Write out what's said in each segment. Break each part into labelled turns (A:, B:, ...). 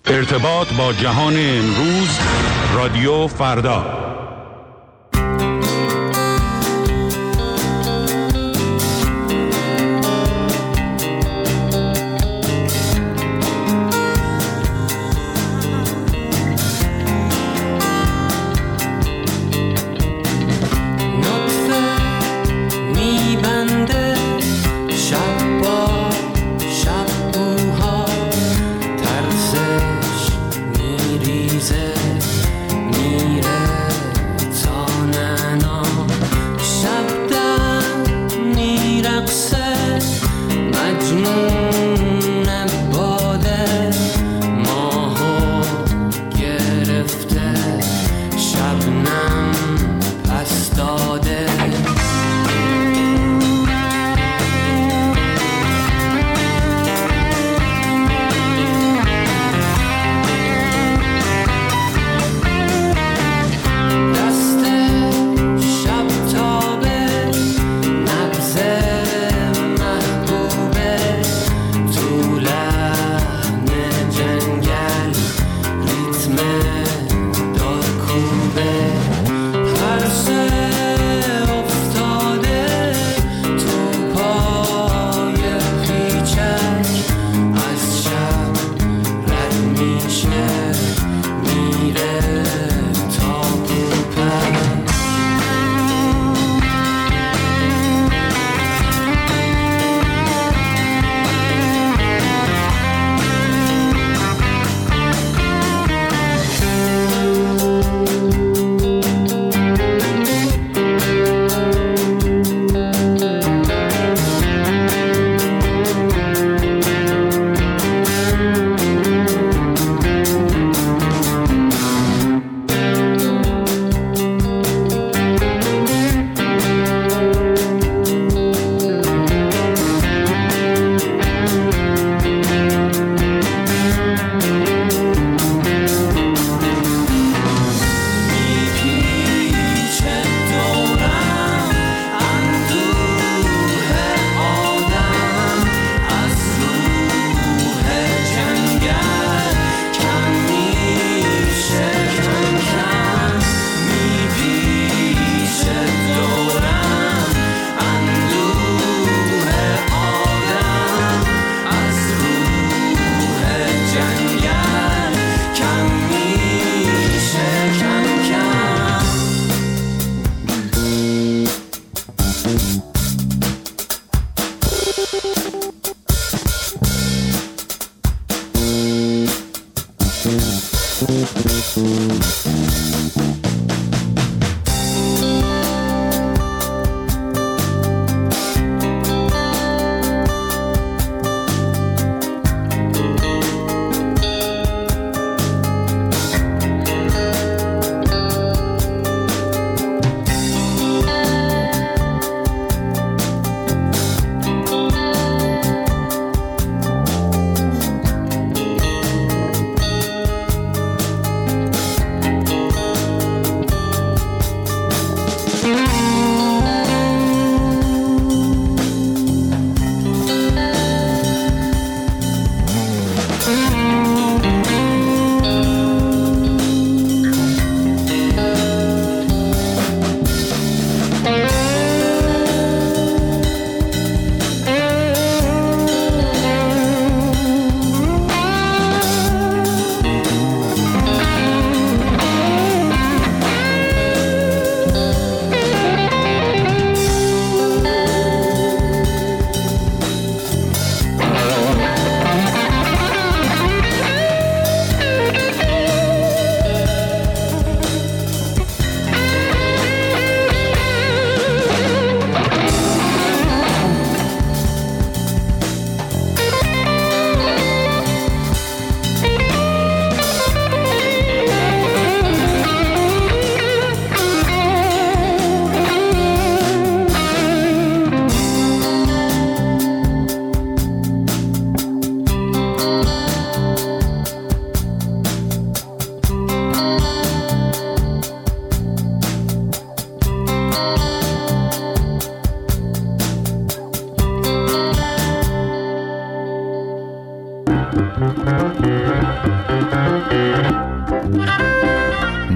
A: ارتباط با جهان امروز، رادیو فردا.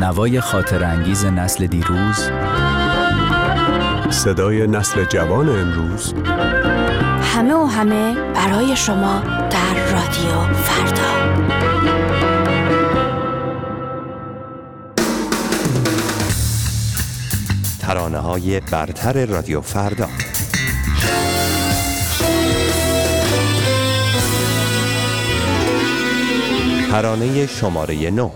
B: نوای خاطرانگیز نسل دیروز،
C: صدای نسل جوان امروز،
D: همه و همه برای شما در رادیو فردا.
E: ترانه‌های برتر رادیو فردا. ترانه شماره 9.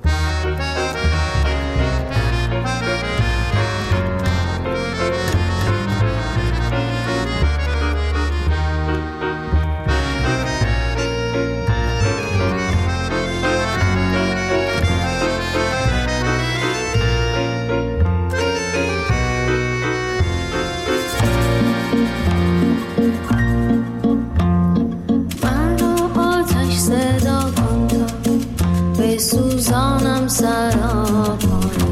F: سوزانم سراپاره،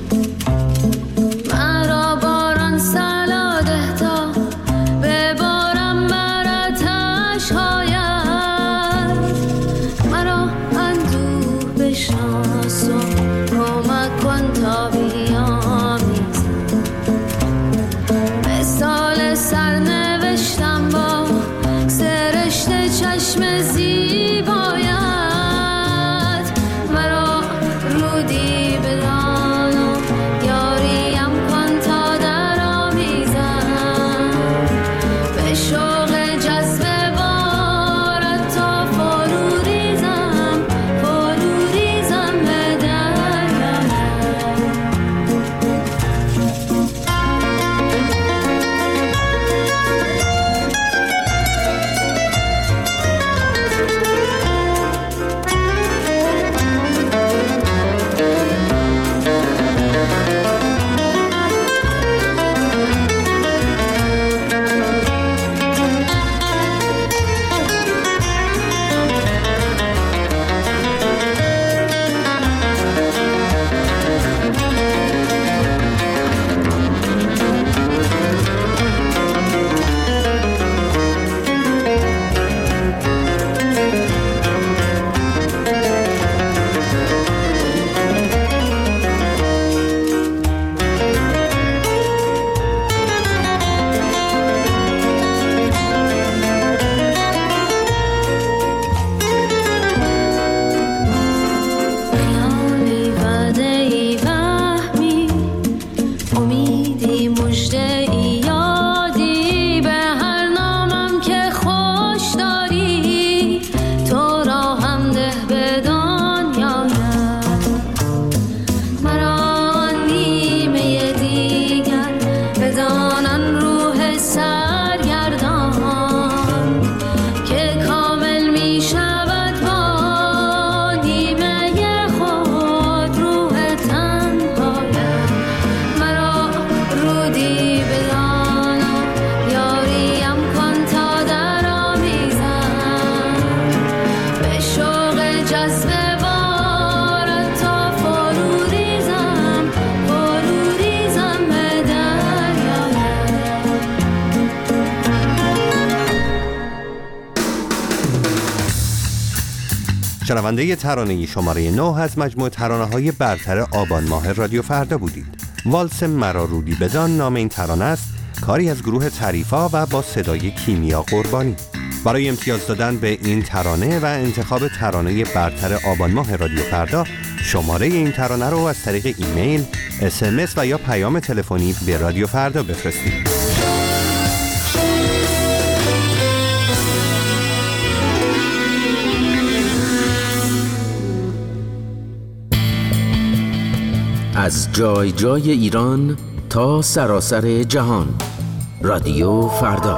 F: مرا باران سلاده تا ببارم مراتش هاید، مرا اندوه بشناس و کمک کن تا بیامیزم، مثال سرنوشتم با سرشت چشم زیبایم،
E: شنونده ترانه شماره 9 از مجموعه ترانه‌های برتر آبان ماه رادیو فردا بودید. والس مرا رودی بدان نام این ترانه است، کاری از گروه طریفا و با صدای کیمیا قربانی. برای امتیاز دادن به این ترانه و انتخاب ترانه برتر آبان ماه رادیو فردا، شماره این ترانه رو از طریق ایمیل، SMS و یا پیام تلفنی به رادیو فردا بفرستید.
G: از جای جای ایران تا سراسر جهان، رادیو فردا.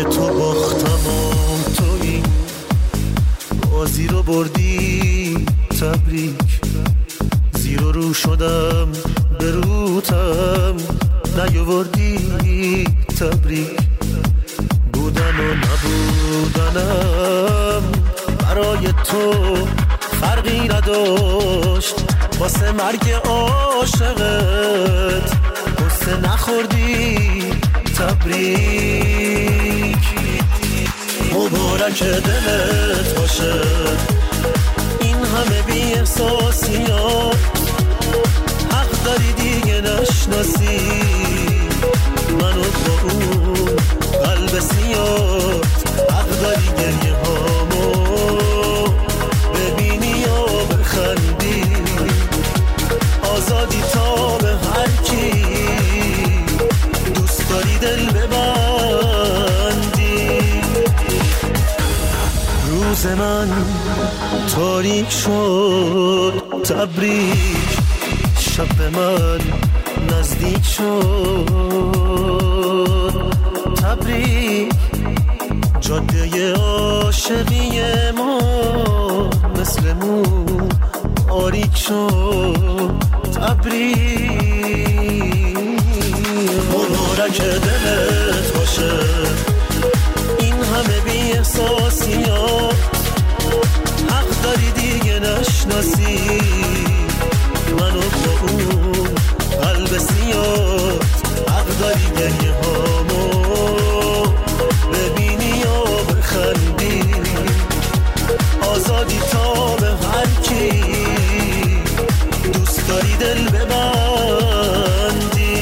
H: بازی رو بردی تبریک، زیر و رو شدم به روتم نیاوردی تبریک، بودن و نبودنم برای تو فرقی نداشت، واسه مرگ عاشقت قصه نخوردی تبریک، مبارک دلت باشه این همه بی احساسیات، حق داری دیگه نشناسی منو با اون قلب سیات، حق داری گریه هامو ببینی یا بخندی، آزادی تا به هر کی دوست داری دل ببندی. روز من تاریک شد تبریک، شب به من نزدیک شد تبریک، جاده عاشقی ما مثل مو تاریک شد تبریک، مبارک دلت باشه این همه بی احساسیات، حق داری دیگه نشناسی منو با اون قلب سیات، حق داری گریه هامو ببینی یا بخندی، آزادی تا به هر کی دوست داری دل ببندی.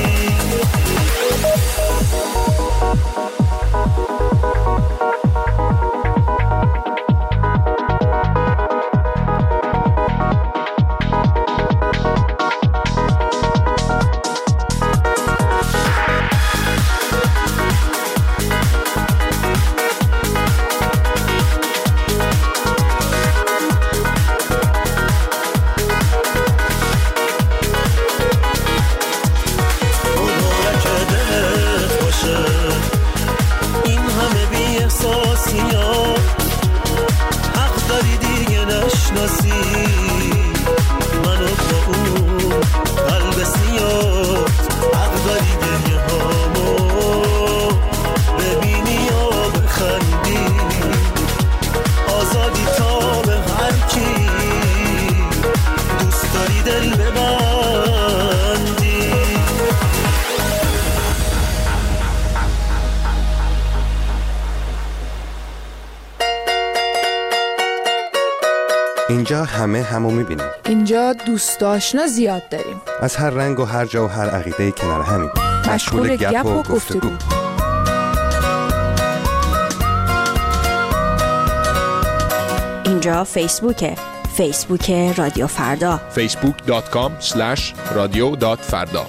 E: اینجا همه همو میبینیم،
I: اینجا دوست آشنا زیاد داریم،
E: از هر رنگ و هر جا و هر عقیده کنار همین،
I: مشغول گپ و گفتگو.
D: اینجا فیسبوک رادیو فردا،
C: facebook.com/radio.farda.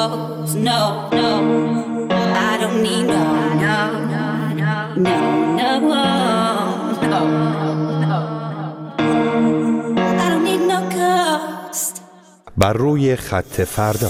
F: clothes. No, no, I don't need no, no, no, no, no, no, no. I don't need no ghost.
E: بر روی خط فردا.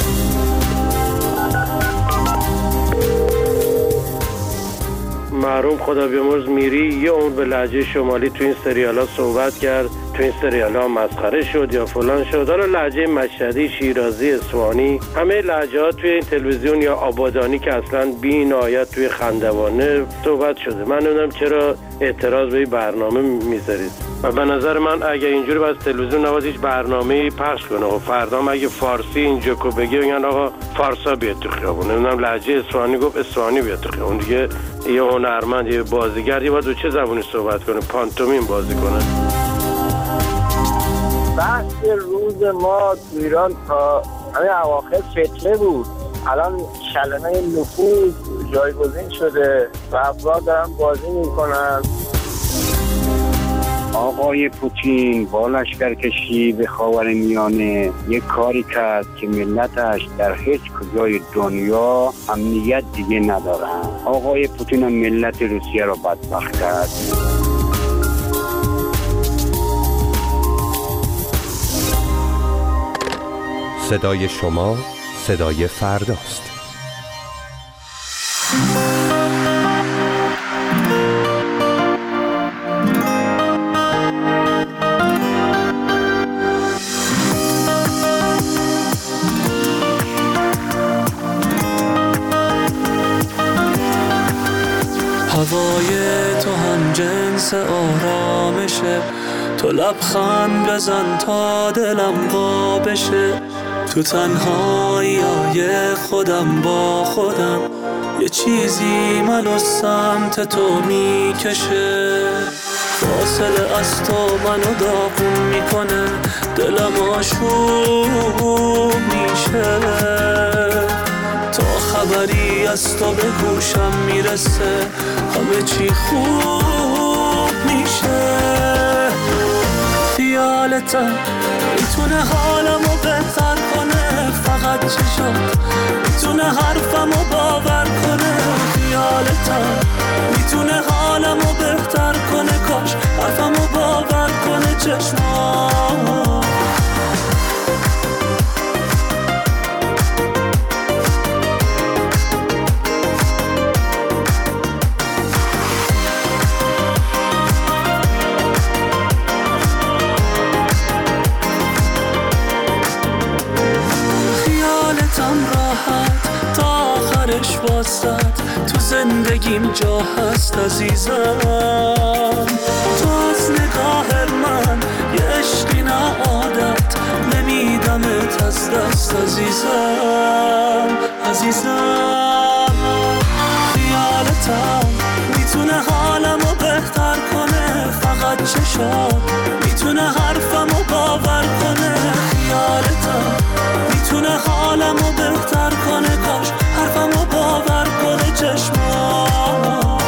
J: محروم خدا بیامرز میری یه عمر به لهجه شمالی تو این سریالا صحبت کرد، تو این سریالا مسخره شد یا فلان شد. حالا لهجه مشهدی، شیرازی، اصفهانی، همه لهجه‌ها توی این تلویزیون یا آبادانی که اصلا بی‌نهایت توی خندوانه صحبت شده. من نمیدونم چرا اعتراض به این برنامه میذارید. و به نظر من اگه اینجوری باز تلویزیون نباید هیچ برنامه‌ای پخش کنه. و فردا اگه فارسی اینجا کو بگه میگن آقا فارسا بیاد تو خیابون. نمیدونم لهجه اصفهانی گفت اصفهانی بیاد تو خیابون. دیگه یه هنرمند، یه بازیگر باید تو چه زبونی صحبت کنه؟ پانتومیم بازی کنه.
K: بحث روز ما تو ایران تا همین اواخر فتنه بود. الان کلمه نفوذ جایگزین شده و افراد دارن بازی میکنن.
L: آقای پوتین با لشکرکشی به خاورمیانه یک کاری کرد که ملتش در هیچ کجای دنیا امنیت دیگه ندارن. آقای پوتین هم ملت روسیه را بدبخت کرد.
E: صدای شما صدای فرداست.
H: هوای تو هم جنس آرامشه، تو لبخند بزن تا دلم وا بشه. تو تنهایی‌های خودم با خودم یه چیزی منو سمت تو میکشه. فاصله از تو منو داغون میکنه، دلم آشوب میشه. تا خبری از تو به گوشم میرسه همه چی خوب میشه. خیالتم میتونه حالمو بهتر کنه، فقط چشات میتونه حرفمو باور کنه. خیالتم میتونه حالمو بهتر کنه، کاش حرفمو باور کنه چشمات. تو زندگیم جا هست عزیزم. تو از نگاه من یه عشقی نه عادت، نمیدمت از دست عزیزم. عزیزم خیالتم میتونه حالمو بهتر کنه، فقط چشات میتونه حرفمو باور کنه. خیالتم میتونه حالمو بهتر کنه، کاش حرفمو باور کنه چشمات.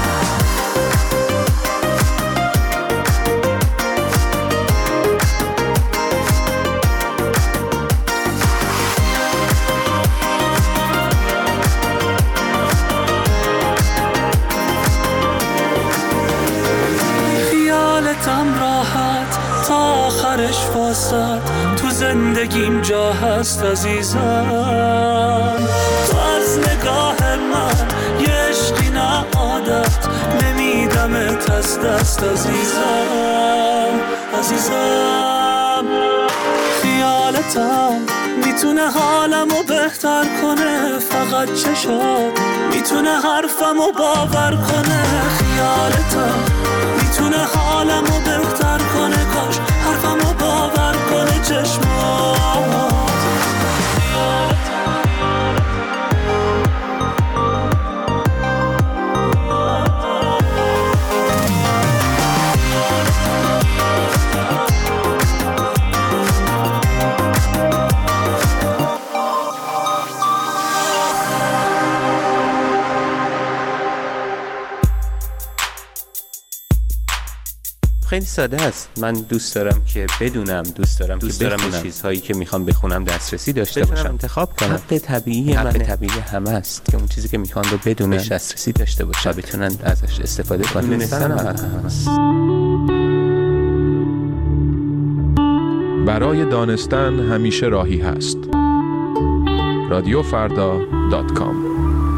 H: خیالتم راحت تا آخرش واسط، تو زندگیم جا هست عزیزم. تو از نگاه من یه عشقی نه عادت، نمیدمت از دست عزیزم. عزیزم خیالتم میتونه حالمو بهتر کنه، فقط چشات میتونه حرفمو باور کنه. خیالتم میتونه حالمو بهتر کنه، کاش حرفمو باور کنه چشمات.
M: خیلی ساده است. من دوست دارم که بدونم، دوست دارم به چیزهایی که میخوام بخونم دسترسی داشته باشم، انتخاب کنم. حق طبیعی همه است که اون چیزی که میخوان رو بدونن، دسترسی داشته باشن و بتونن ازش استفاده کنن. دونستن است.
N: برای دانستن همیشه راهی هست. radiofarda.com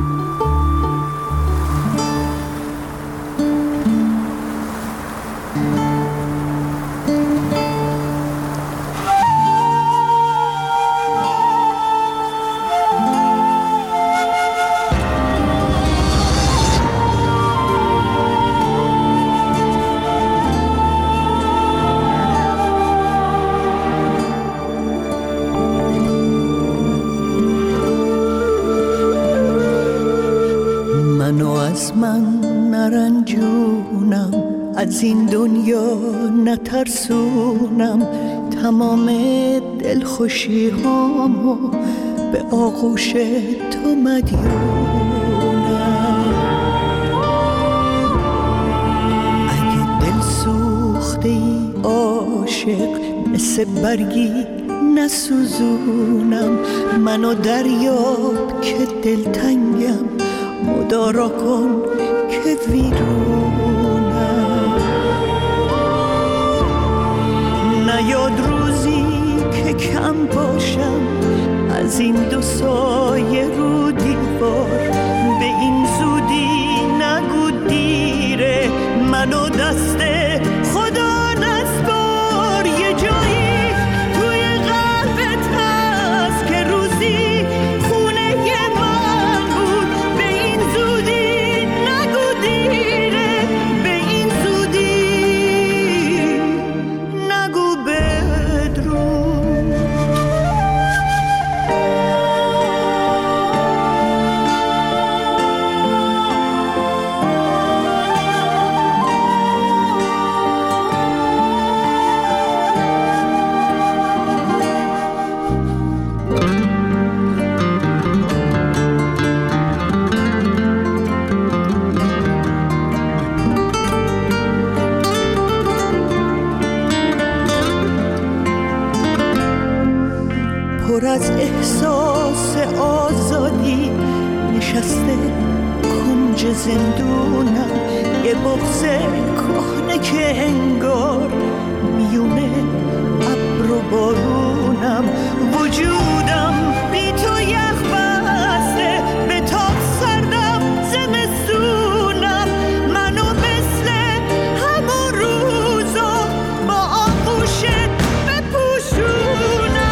O: از این دنیا نترسونم، تمام دلخوشی هامو به آغوش تو مدیونم. اگه دل سوخته ای عاشق مثل برگی نسوزونم، منو دریاب که دلتنگم، مدارا کن که ویرونم. نیاد روزی که کم باشم از این دو سایه رو دیوار، به این زودی نگو دیره، منو دست خدا نسپار. یه جایی توی قلبت هست که روزی خونه من بود، به این زودی نگو دیره، به این زودی نگو بدرود. پر از احساس آزادی نشسته کنج زندونم، یه بغض کهنه که انگار میونه ابر و بارونم. وجودم بی تو یخ بسته، به تاب سردم زمستونم، منو مثل همون روزا با آغوشت بپوشونم.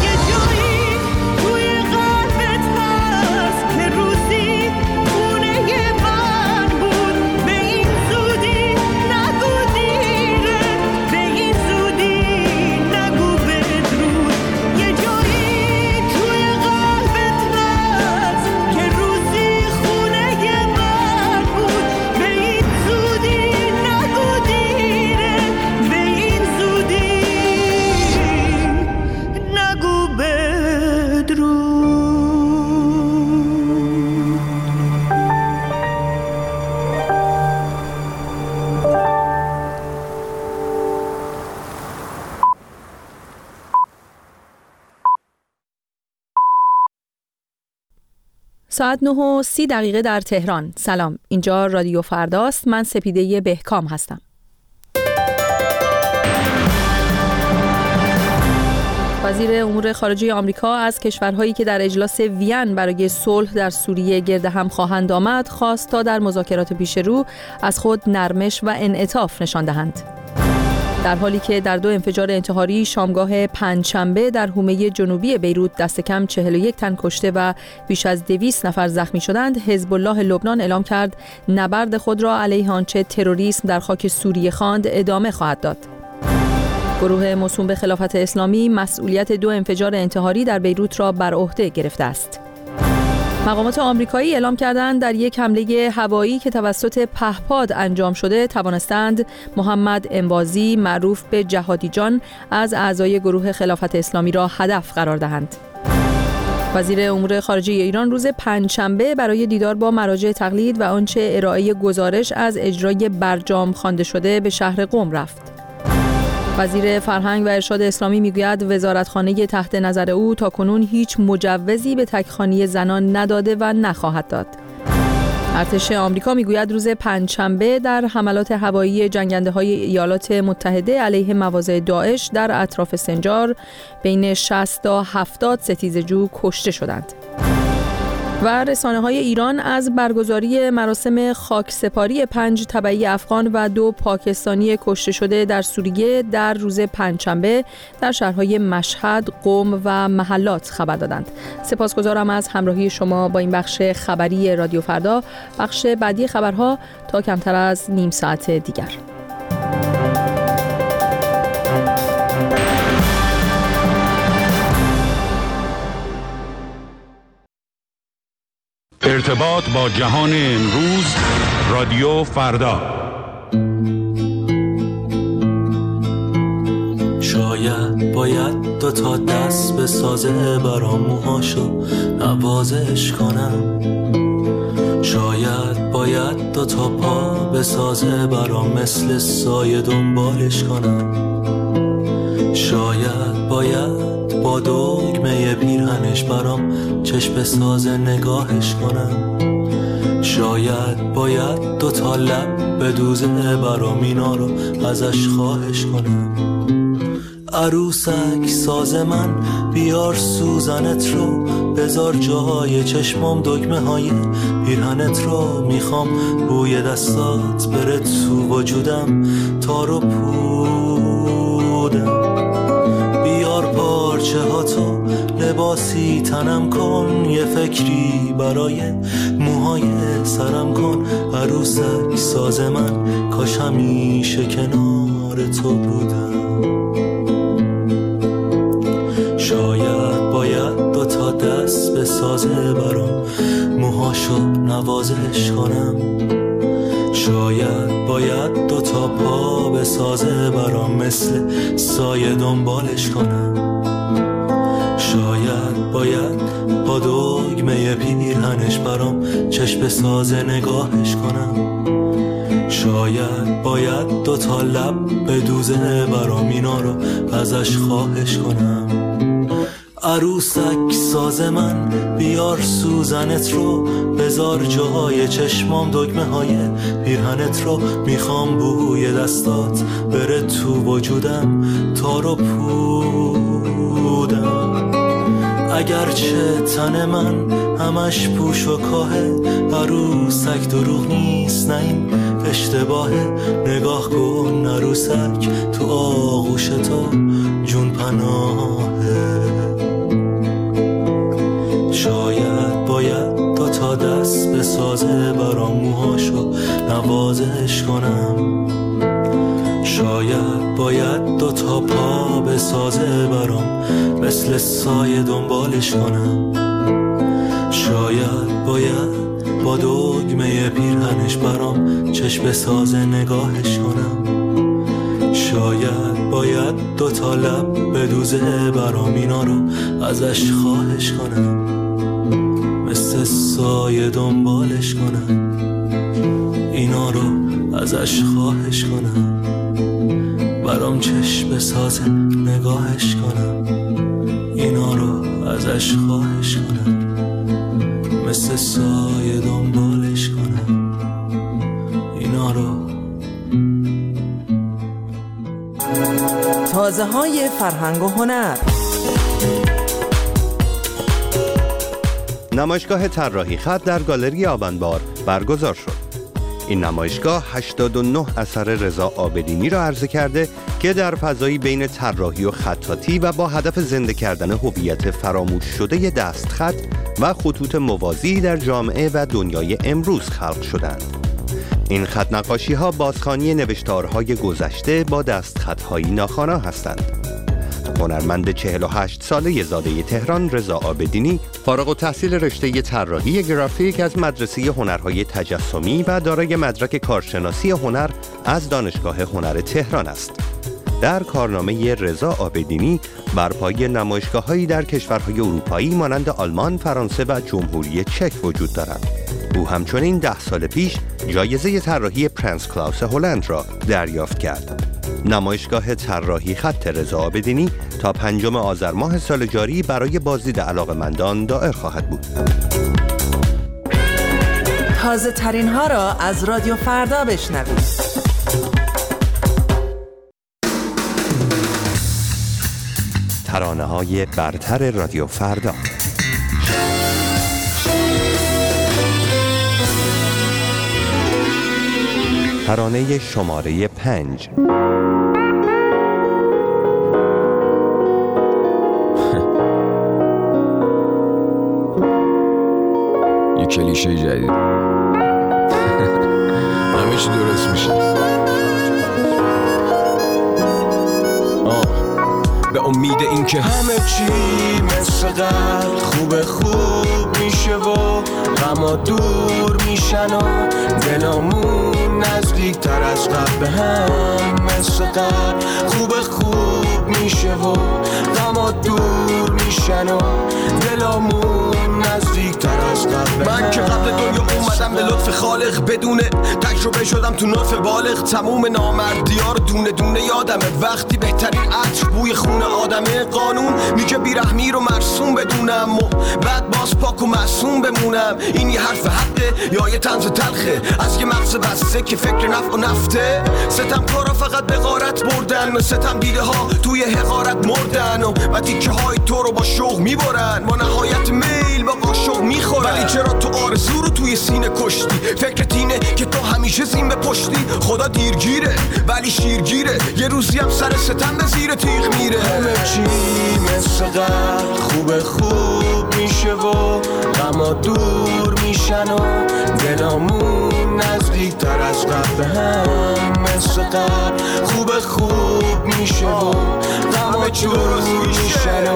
P: ساعت 9:30 در تهران. سلام، اینجا رادیو فرداست. من سپیده بهکام هستم. وزیر امور خارجه آمریکا از کشورهایی که در اجلاس وین برای صلح در سوریه گرد هم خواهند آمد خواست تا در مذاکرات پیش رو از خود نرمش و انعطاف نشان دهند. در حالی که در 2 انفجار انتحاری شامگاه پنجشنبه در حومه جنوبی بیروت دست کم 41 تن کشته و بیش از 200 نفر زخمی شدند، حزب الله لبنان اعلام کرد نبرد خود را علیه آنچه تروریسم در خاک سوریه خواند ادامه خواهد داد. گروه موسوم به خلافت اسلامی مسئولیت 2 انفجار انتحاری در بیروت را بر عهده گرفته است. مقامات آمریکایی اعلام کردند در یک حمله هوایی که توسط پهپاد انجام شده توانستند محمد انبازی معروف به جهادی جان از اعضای گروه خلافت اسلامی را هدف قرار دهند. وزیر امور خارجه ایران روز پنجشنبه برای دیدار با مراجع تقلید و آنچه ارائه گزارش از اجرای برجام خوانده شده به شهر قم رفت. وزیر فرهنگ و ارشاد اسلامی میگوید وزارتخانه تحت نظر او تاکنون هیچ مجوزی به تکخوانی زنان نداده و نخواهد داد. ارتش آمریکا میگوید روز پنجشنبه در حملات هوایی جنگنده‌های ایالات متحده علیه مواضع داعش در اطراف سنجار بین 60 تا 70 ستیزجو کشته شدند. و رسانه‌های ایران از برگزاری مراسم خاکسپاری 5 تبعی افغان و 2 پاکستانی کشته شده در سوریه در روز پنجشنبه در شهرهای مشهد، قم و محلات خبر دادند. سپاسگزارم از همراهی شما با این بخش خبری رادیو فردا. بخش بعدی خبرها تا کمتر از نیم ساعت دیگر.
A: ارتباط با جهان امروز رادیو فردا.
H: شاید باید 2 تا دست به سازه برام موهاشو نوازش کنم. شاید باید 2 تا پا به سازه برام مثل سایه دنبالش کنم. شاید باید با دگمه پیرهنش برام چشم سازه نگاهش کنم. شاید باید 2 تا لب به دوزه برام اینا رو ازش خواهش کنم. عروسک ساز من بیار سوزنت رو بذار جای چشمم دگمه های پیرهنت رو میخوام بوی دستات بره تو وجودم تا رو پودم. بیار پارچه ها تو لباسی تنم کن یه فکری برای موهای سرم کن. عروسک ساز من کاش همیشه کنار تو بودم. شاید باید 2 تا دست به سازه برام موهاشو نوازش کنم. شاید باید 2 تا پا به سازه برام مثل سایه دنبالش کنم. شاید باید با دگمه پیرهنش برام چشم سازه نگاهش کنم. شاید باید 2 تا لب به دوزه برام اینا رو ازش خواهش کنم. عروسک ساز من بیار سوزنت رو بذار جای چشمام دگمه های پیرهنت رو میخوام بوی دستات بره تو وجودم تا رو پودم. اگرچه تن من همش پوش و کاهه عروسک دروغ نیست نه این اشتباهه. نگاه کن عروسک تو آغوش تو جون پناهه. شاید باید 2 تا دست به سازه برام موهاشو نوازش کنم. شاید باید 2 تا پا به سازه برام مثل سایه دنبالش کنم. شاید باید با دگمه پیرهنش برام چشم سازه نگاهش کنم. شاید باید 2 تا لب به دوزه برام اینا رو ازش خواهش کنم. مثل سایه دنبالش کنم. اینا رو ازش خواهش کنم. برام چشم سازه نگاهش کنم. اینا رو ازش خواهش کنم. مثل سایه دنبالش کنم. اینا رو.
Q: تازه های فرهنگ و هنر.
E: نمایشگاه طراحی خط در گالری آبانبار برگزار شد. این نمایشگاه 89 اثر رضا عابدینی را عرضه کرده که در فضایی بین طراحی و خطاطی و با هدف زنده کردن هویت فراموش شده دستخط و خطوط موازی در جامعه و دنیای امروز خلق شدند. این خط نقاشی ها بازخوانی نوشتارهای گذشته با دستخط‌های ناخوانا هستند. هنرمند 48 ساله زاده تهران رضا عابدینی فارغ التحصیل رشته طراحی گرافیک از مدرسه هنرهای تجسمی و دارای مدرک کارشناسی هنر از دانشگاه هنر تهران است. در کارنامه رضا عابدینی بر پایه نمایشگاه‌هایی در کشورهای اروپایی مانند آلمان، فرانسه و جمهوری چک وجود دارد. او همچنین 10 سال پیش جایزه طراحی پرنس کلاوس هلند را دریافت کرد. نمایشگاه طراحی خط رضا عابدینی تا 5 آذر ماه سال جاری برای بازدید علاقه‌مندان دائر خواهد بود.
Q: تازه ترین ها را از رادیو فردا بشنوید.
E: ترانه‌های برتر رادیو فردا. ترانه شماره 5.
R: یه کلیشه جدید. همه چی درست میشه. به امید این که
H: همه چی مثل قبل خوب میشه و غما دور میشن و دلامون نزدیک تر از قبل به هم مثل قبل خوب میشه و غما دور میشن و دلامون نزدیک تر از قبل. من که قبل دنیا اومدم به لطف خالق بدون تجربه شدم تو نطف بالغ. تموم نامردی‌ها رو دونه دونه یادمه. وقتی بهترین عطر بوی خون آدمه. قانون میگه بیرحمی رو مرسوم بدونم و بعد باز پاک و معصوم بمونم. این یه حرف حقه یا یه طنز تلخه از یه مغز بسته که فکر نفع و نفته. ستم کارا فقط به غارت بردن، ستم دیده ها توی حقارت مردن و تیکه های تو رو با شوق میبرن. با نهایت میل با قاشق میخورن. ولی چرا تو آرزو رو توی سینه کشتی؟ فکرت اینه که تو همیشه زین به پشتی. خدا دیرگیره ولی شیرگیره، یه روزی هم سر ستم به زیر تیغ میره. همه چی مثل قبل خوب میشه و غما دور میشن و دلامون نزدیک تر از قبل به هم مثل قبل خوب میشه و غما دور میشن و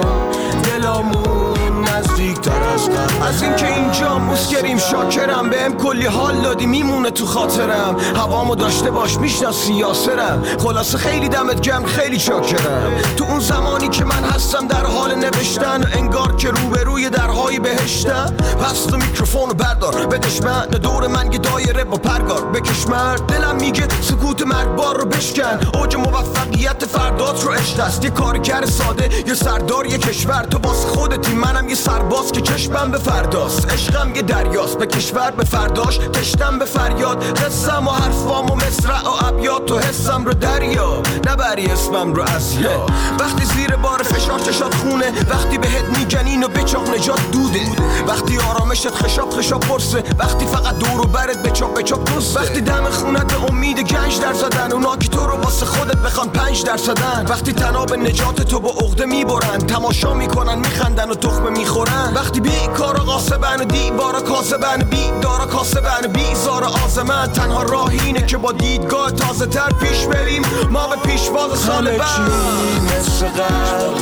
H: دلامون نزدیک تر از قبل. از اینکه اینجا مسکریم شاکرم، بهم کلی حال دادی میمونه تو خاطرم. هوامو داشته باش میشناسی یاسرم. خلاصه خیلی دمت گرم، خیلی چاکرم. تو اون زمانی که من هستم در حال نوشتن، انگار که روبروی درهای بهشتم. پس تو میکروفونو بردار بدش من، دور من یه دایره با پرگار بکش مرد. دلم میگه سکوت مرگبار رو بشکن. اوج موفقیت فردات رو عشق است. یه کارگر ساده، یه سردار، یه کشور. تو باز خودتی، منم یه سرباز که چشمم به فرداست. عشقم یه دریاست، به کشور به فرداش تشتم به فریاد. قصم و حرفام و مصرع و ابیات و حسم رو دریا، نبری اسمم رو از یا. وقتی زیر بار فشار چشات خونه، وقتی بهت میگن اینو بچاق نجات دوده. وقتی آرامشت خشاب پرسه، وقتی فقط دور و برت بچاق دوسته. وقتی دم خونت به امید گنج در زدن، اونا که تو رو واسه خودت بخوان 5%. وقتی تناب نجات تو با عقده میبرن، تماشا میکنن میخندن و تخمه میخورن. وقتی بیکارا قاسبن و دیوارا کاسبن، بیدارا کاسبن بیزار آزمن. تنها راه اینه که با دیدگاه تازه تر پیش بریم، ما به پیشواز سال بعد. مثل قبل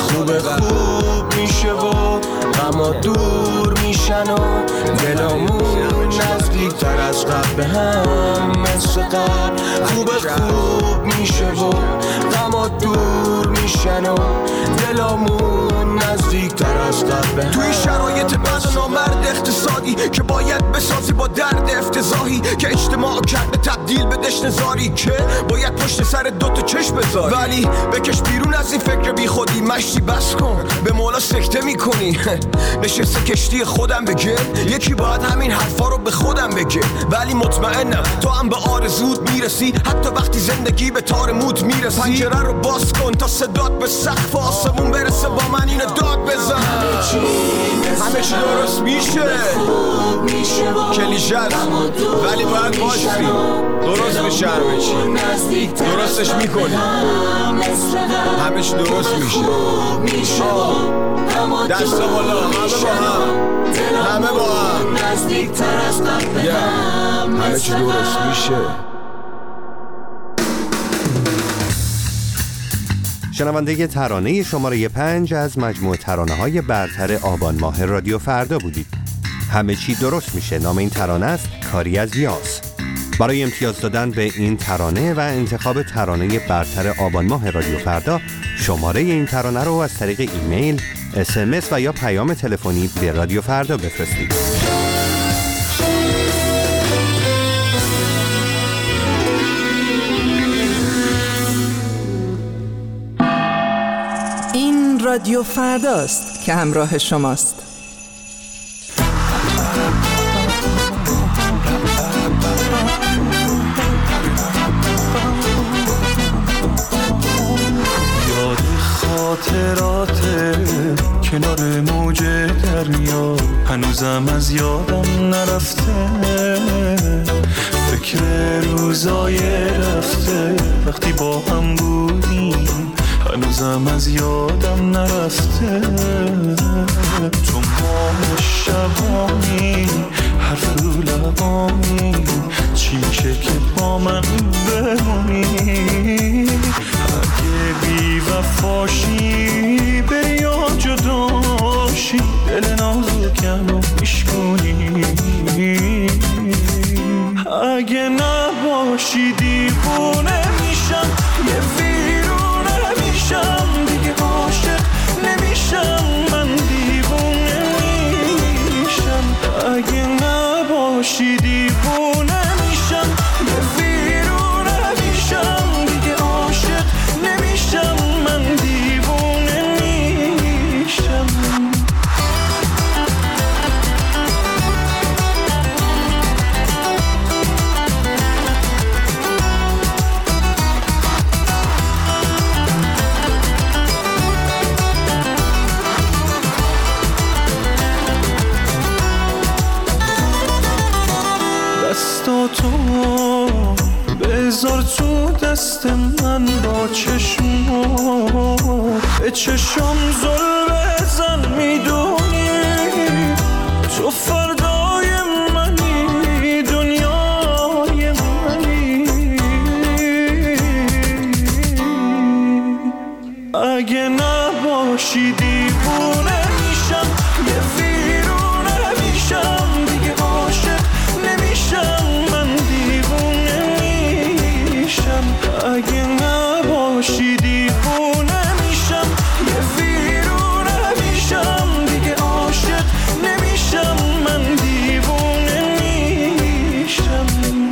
H: خوب میشه و غما دور میشن و دلامون نزدیک تر از قبل به هم مثل قبل. خوب میشه و غما دور میشن و دلامون نزدیک تر از قبل. توی شرایط بد و نامرد اقتصادی که باید بسازی با درد افتضاحی که اجتماع کرده تبدیل به دشنزاری که باید پشت سر دوتا چشم بذاری. ولی بکش بیرون از این فکر بی خودی، مشتی بس کن به مولا سکته میکنی. نشسته کشتی خودم بگه، یکی باید همین حرفا رو به خودم بگه. ولی مطمئنم تو هم به آرزوت میرسی، حتی وقتی زندگی به تار موت میرسی. پنجره رو باز کن تا صدات به سقف آسمون برسه، با من اینو داد بزن. همه چی درست میشه، کلیشه است ولی باید باشی. درست میشه همه چی، درستش میکنی، همه چی درست میشه. دست بالا، همه با هم همه چی درست میشه.
E: شنونده ترانه شماره 5 از مجموعه ترانه‌های برتر آبان ماه رادیو فردا بودید. همه چی درست میشه. نام این ترانه است کاری از یاس. برای امتیاز دادن به این ترانه و انتخاب ترانه برتر آبان ماه رادیو فردا، شماره این ترانه رو از طریق ایمیل، SMS و یا پیام تلفنی به رادیو فردا بفرستید.
Q: این رادیو فرداست که همراه شماست.
H: خاطرات کنار موج دریا هنوزم از یادم نرفته، فکر روزای رفته وقتی با هم بودیم هنوزم از یادم نرفته. تو ماه شبانی حرف رو لبانی چی میشه که با من بمونی؟ اگه بی وفاشی بری یا جداشی دل نازکم رو میشکنی، اگه نباشی دیوونه میشم، یه ویرونه میشم، دیگه عاشق نمیشم، من دیوونه میشم. اگه نباشی دیوونه میشم، یه ویرونه میشم، دیگه عاشق نمیشم، من دیوونه میشم. دستاتو بذار تو دست من، با چشمات به چشم زل بزن، میدونی تو فردای منی، دنیای منی. اگه نباشی دیوونه میشم، یه ویرونه میشم، دیگه عاشق نمیشم، من دیوونه میشم. اگه نباشی دیوونه میشم، یه ویرونه میشم، دیگه عاشق نمیشم، من دیوونه میشم.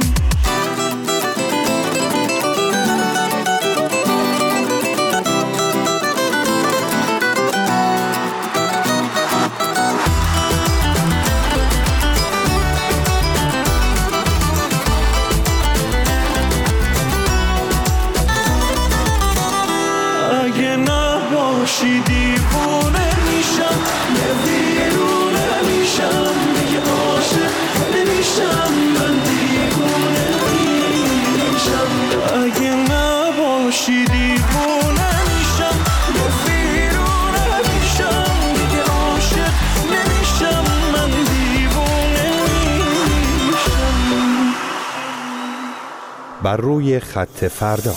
H: اگه نباشی دیوونه میشم، یه ویرونه میشم، دیگه عاشق نمیشم، من دیوونه میشم. اگه نباشی دیوونه میشم، یه ویرونه میشم، دیگه عاشق نمیشم، من دیوونه میشم.
E: بر روی خط فردا.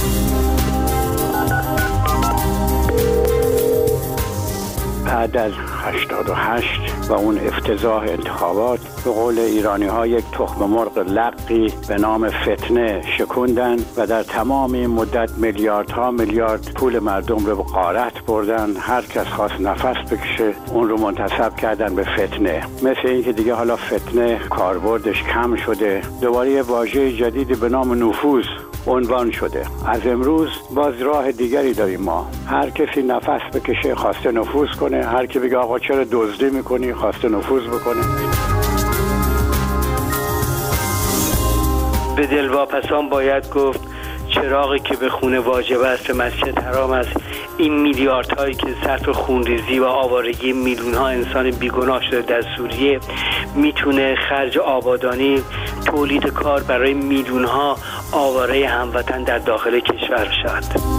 L: بعد از 88 و اون افتضاح انتخابات، به قول ایرانی ها یک تخم مرغ لقی به نام فتنه شکوندن و در تمام این مدت میلیاردها میلیارد پول مردم رو به غارت بردن. هر کس خواست نفس بکشه اون رو منتسب کردن به فتنه. مثل این که دیگه حالا فتنه کاربردش کم شده، دوباره یه واژه جدیدی به نام نفوذ عنوان شده. از امروز باز راه دیگری داریم ما. هر کسی نفس بکشه خواسته نفوذ کنه، هر کی بگه آقا چرا دزدی میکنی خواسته نفوذ بکنه.
J: به دلواپسان باید گفت چراغی که به خونه واجب است به مسجد حرام است. این میلیاردهایی که صرف خونریزی و آوارگی میلیون‌ها انسان بیگناه شده در سوریه میتونه خرج آبادانی، تولید کار برای میلیون‌ها آواره هموطن در داخل کشور شد.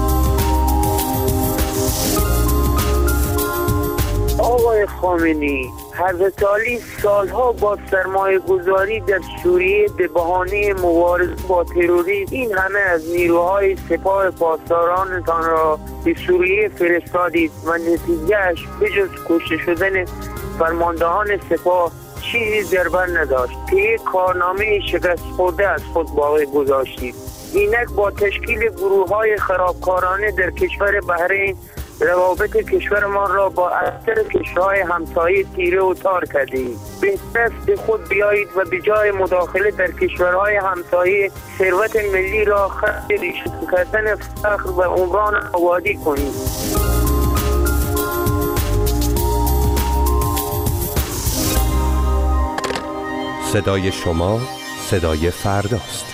K: آقای خامنه‌ای، حضرت علی سالها با سرمایه گذاری در سوریه به بهانه مبارزه با تروریسم این همه از نیروهای سپاه پاسدارانتان را به سوریه فرستادید و نتیجهش به جز کشته شدن فرماندهان سپاه چیزی در بر نداشت که یک کارنامه شکست خورده از خود باقی گذاشتید. اینک با تشکیل گروه‌های خرابکارانه در کشور بحرین روابط کشورمان را با اکثر کشورهای همسایه تیره و تار کردید. بهتر است به خود بیایید و به جای مداخله در کشورهای همسایه ثروت ملی را خرج ریشه کردن فقر و عمران آبادی کنید.
E: صدای شما صدای فرداست.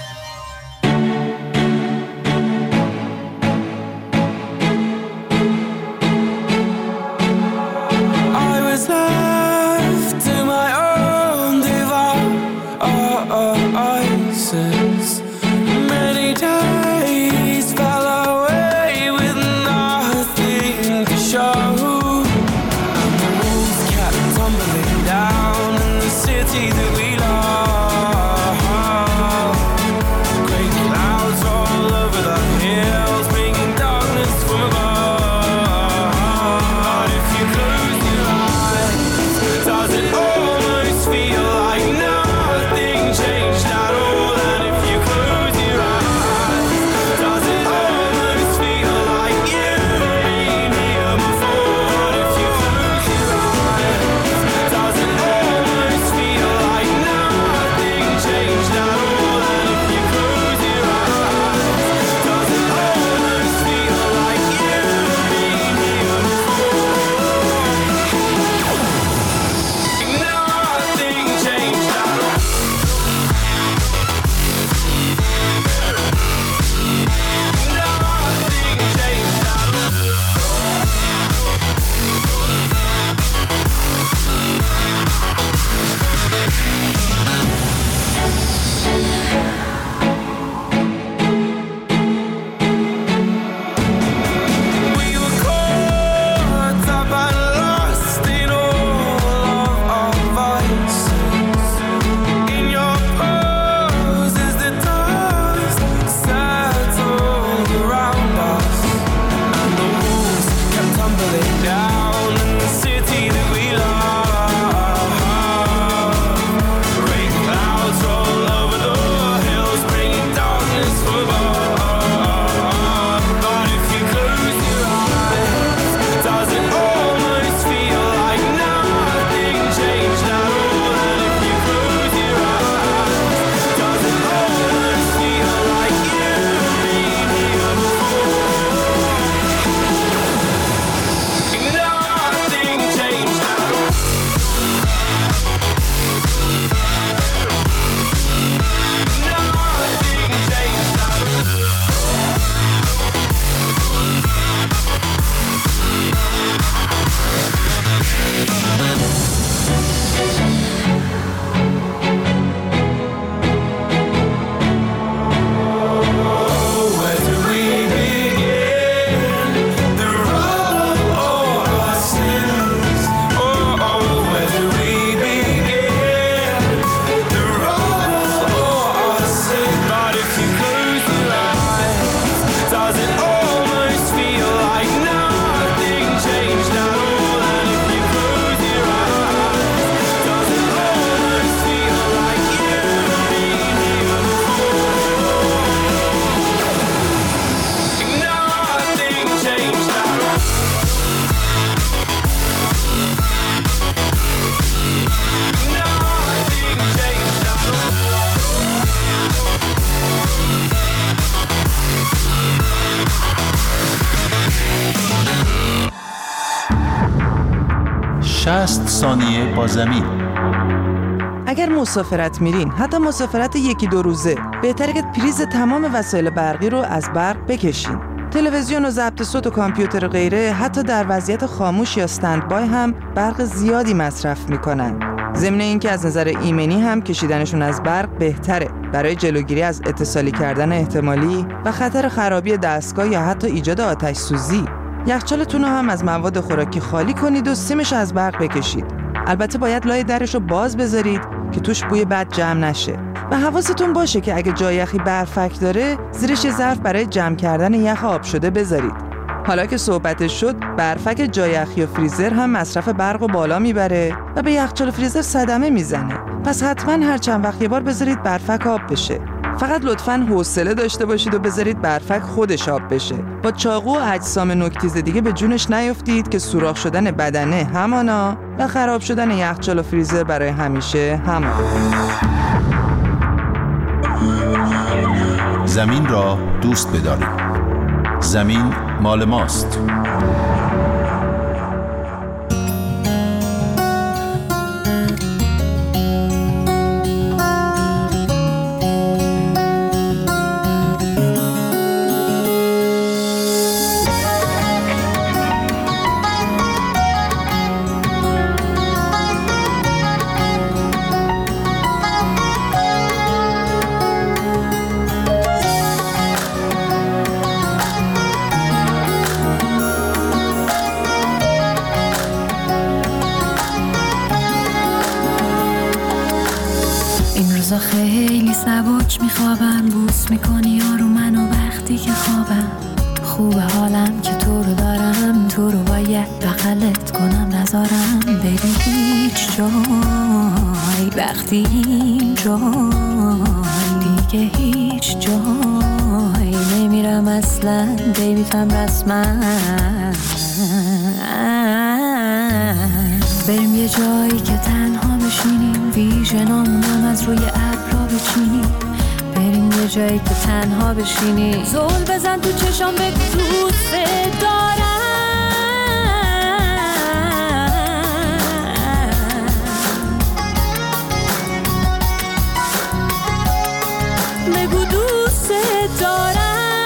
S: ثانیه با زمین.
Q: اگر مسافرت میرین، حتی مسافرت 1-2 روزه، بهتره که پریز تمام وسایل برقی رو از برق بکشین. تلویزیون و ضبط صوت و کامپیوتر و غیره حتی در وضعیت خاموش یا استندبای هم برق زیادی مصرف میکنن. ضمن اینکه از نظر ایمنی هم کشیدنشون از برق بهتره برای جلوگیری از اتصالی کردن احتمالی و خطر خرابی دستگاه یا حتی ایجاد آتش سوزی. یخچالتون رو هم از مواد خوراکی خالی کنید و سیمش از برق بکشید. البته باید لای درش رو باز بذارید که توش بوی بد جمع نشه. و حواستون باشه که اگه جای یخی برفک داره، زیرش یه ظرف برای جمع کردن یخ آب شده بذارید. حالا که صحبتش شد، برفک جای یخی و فریزر هم مصرف برق و بالا میبره و به یخچال و فریزر صدمه میزنه. پس حتما هر چند وقت یه بار بذارید برفک آب بشه. فقط لطفاً حوصله داشته باشید و بذارید برفک خودش آب بشه. با چاقو و اجسام نوک‌تیز دیگه به جونش نیفتید که سوراخ شدن بدنه همانا و خراب شدن یخچال و فریزر برای همیشه همان.
S: زمین را دوست بدارید. زمین مال ماست.
T: خیلی سبک میخوابم، بوس میکنی یارو منو وقتی که خوابم. خوبه حالم که تو رو دارم، تو رو باید بغلت کنم نذارم بری هیچ جای. وقتی این جای دیگه هیچ جای نمیرم اصلا، بیبیتم رسما. بریم یه جایی که تنها بشینیم، ویژنامونم از روی ابرا بچینیم. بریم یه جایی که تنها بشینیم، زل بزن تو چشام بگو دوست دارم. بگو دوست دارم.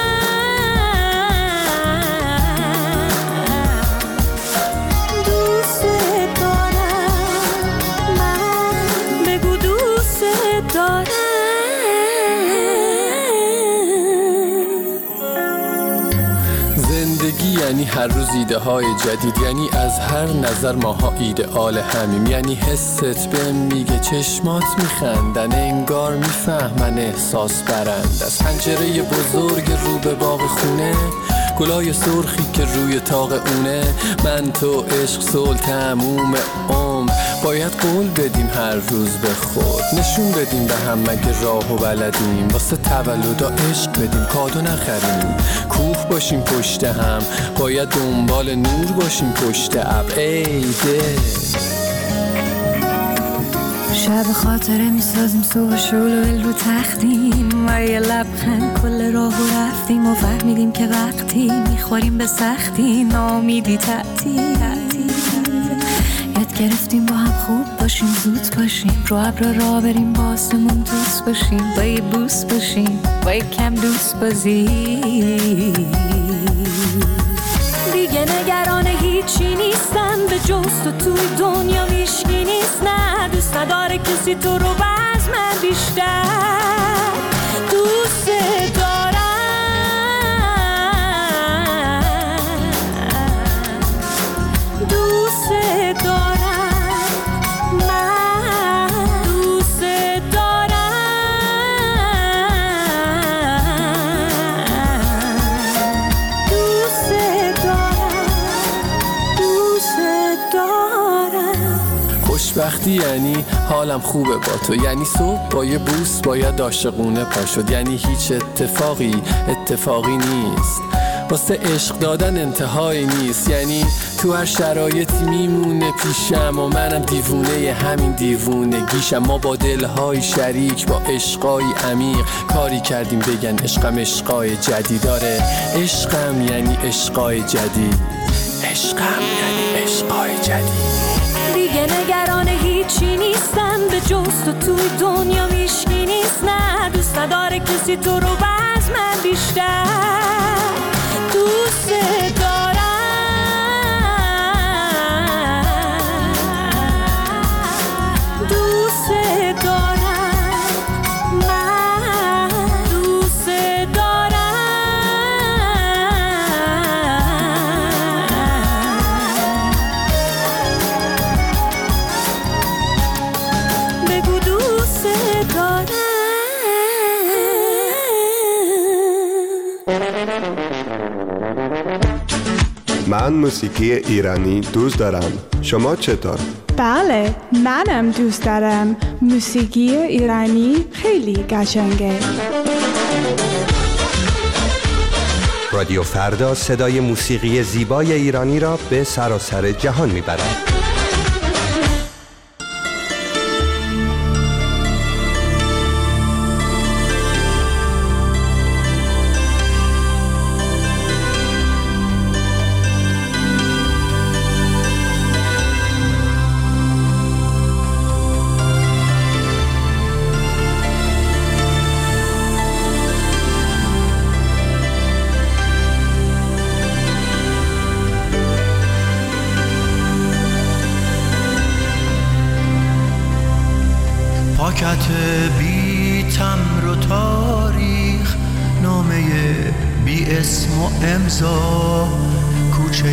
U: یعنی هر روز ایده های جدید، یعنی از هر نظر ماها ایدئال همیم. یعنی حست بهم میگه چشمات میخندن، انگار میفهمن احساس برند. از پنجره بزرگ رو به باغ خونه، گلای سرخی که روی طاق اونه. من تو عشق صلح تموم عمر، باید قول بدیم هر روز به خود. نشون بدیم به هم مگه راه و بلدیم، واسه تولدا عشق بدیم کادو نخریم. کوه باشیم پشت هم، باید دنبال نور باشیم پشت ابر. ای ده
T: شب خاطره میسازیم، صبح شلوغ رو تختیم و یه لبخند کل راهو رفتیم و فهمیدیم که وقتی میخوریم به سختی نامیدی تعطیل. یاد گرفتیم با هم خوب باشیم، زود باشیم، رو ابر را بریم، با آسمون دوست باشیم، با یه بوس باشیم، با یه کم دوست بازی. دیگه نگران هیچی نیستم، به جز تو توی دنیا هیچکی نیست. نه دوست نداره کسی تو رو باز من بیشتر دوست دارم. دوست دارم، من دوست دارم. دوست دارم، دوست دارم.
U: خوشبختی یعنی حالم خوبه با تو، یعنی صبح با یه بوس باید عاشقونه پا شد. یعنی هیچ اتفاقی نیست، واسه عشق دادن انتهایی نیست. یعنی تو هر شرایطی میمونه پیشم و منم دیوونه همین دیوونگیشم. ما با دلهای شریک، با عشقای عمیق کاری کردیم بگن عشقم عشقای جدید. داره عشقم یعنی عشقای جدید، عشقم یعنی عشقای جدید.
T: دیگه نگران هیچی نیستم، به جز تو توی دنیا هیچکی نیست. نه دوست نداره کسی تو رو باز من بیشتر دوست دارم. دوست دارم، من دوست دارم. بگو دوست دارم.
C: من موسیقی ایرانی دوست دارم. شما چطور؟
B: بله، منم دوست دارم. موسیقی ایرانی خیلی قشنگه.
E: رادیو فردا صدای موسیقی زیبای ایرانی را به سراسر جهان میبرد.
H: پاکت بی تمر و تاریخ، نامه بی اسم و امضا، کوچه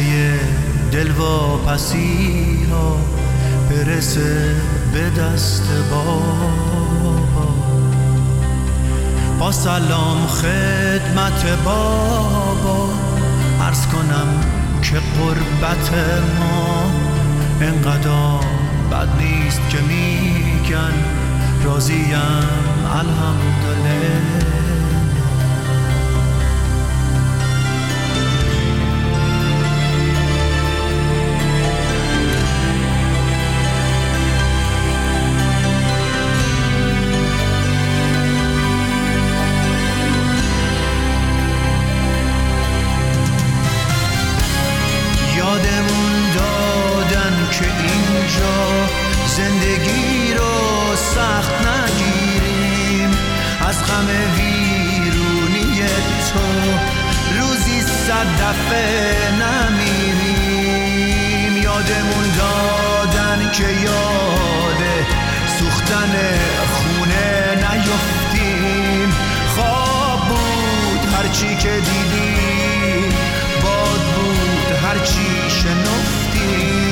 H: دلواپسی ها برسه به دست بابا. با سلام خدمت بابا عرض کنم که قربت ما انقدر بد نیست که میگن راضیم الحمدلله. یادمون دادن که اینجا زندگی رو سخت نگیریم، از غم ویرونی تو روزی 100 دفعه نمیریم. یادمون دادن که یاد سوختن خونه نیفتیم، خواب بود هرچی که دیدیم، باد بود هرچی شنفتیم.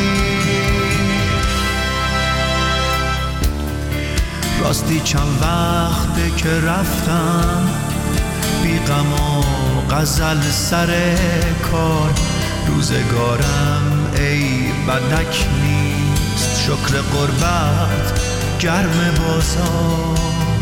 H: راستی چند وقته که رفتم بی غم و غزل سر کار، روزگارم ای بدک نیست، شکر قربت گرم بازار.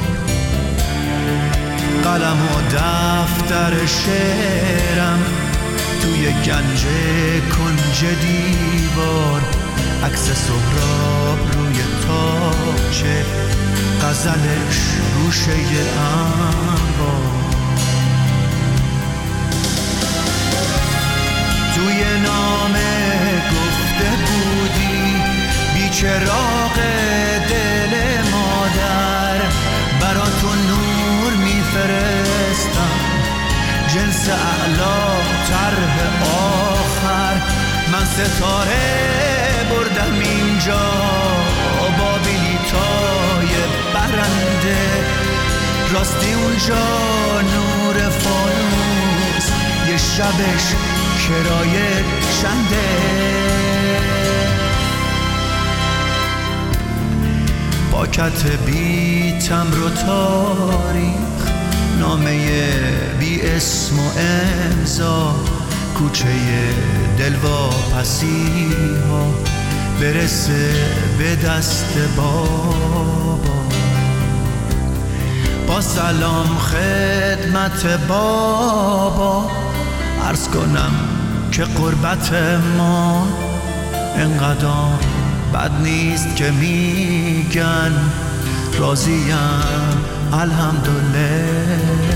H: قلم و دفتر شعرم توی گنج کنج دیوار، عکس سهراب روی تاچه، غزلش روشه انبار. توی نامه گفته بودی بیچراغ دل مادر، براتون نور میفرستم جنس اعلا طرح آخر. من ستاره بردم اینجا با بلیطای برنده، راستی اونجا نور فانوس یه شبش کرایه چنده. پاکت بی تمر و تاریخ، نامه بی اسم و امضا، کوچه دلواپسی ها برسه به دست بابا. با سلام خدمت بابا عرض کنم که قربت ما انقدر بد نیست که میگن راضیم الحمدلله.